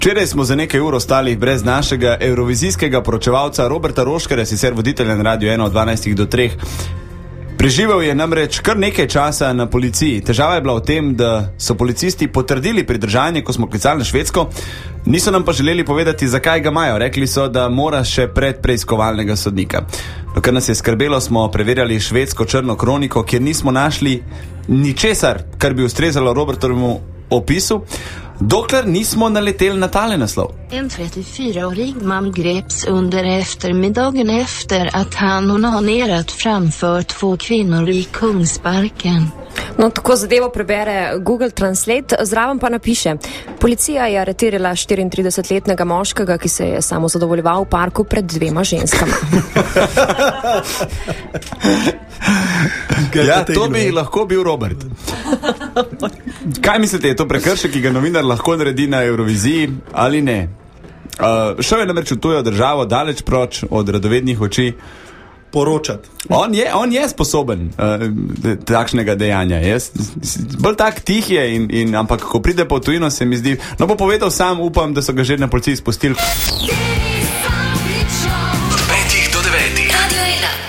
Včeraj smo za nekaj ur ostali brez našega evrovizijskega poročevalca Roberta Roškarja, sicer voditelja na Radiu 1 od 12 do 3. Preživel je namreč kar nekaj časa na policiji. Težava je bila v tem, da so policisti potrdili pridržanje, ko smo klicali na Švedsko, niso nam pa želeli povedati, zakaj ga imajo. Rekli so, da mora še pred preiskovalnega sodnika. Kar nas je skrbelo, smo preverjali švedsko črno kroniko, kjer nismo našli ničesar, kar bi ustrezalo Robertovemu opisu, dokler nismo naleteli na tale naslov. En 34-årig man greps under eftermiddagen efter att han onanerat framför 2 kvinnor i Kungsparken. No, tako zadevo prebere Google Translate, zraven pa napiše: policija je aretirala 34-letnega moškega, ki se je samo zadovoljeval v parku pred 2 ženskama. Ja, to bi lahko bil Robert. Kaj mislite, je to prekršek, ki ga novinar lahko naredi na Euroviziji ali ne? Šel je namreč v tujo državo, daleč proč od radovednih oči, poročati. On je sposoben takšnega dejanja. Bolj tak tih je, ampak ko pride po tujino, se mi zdi, no bo povedal sam, upam, da so ga že na policiji spustili. Od 5 do 9. Radio 1.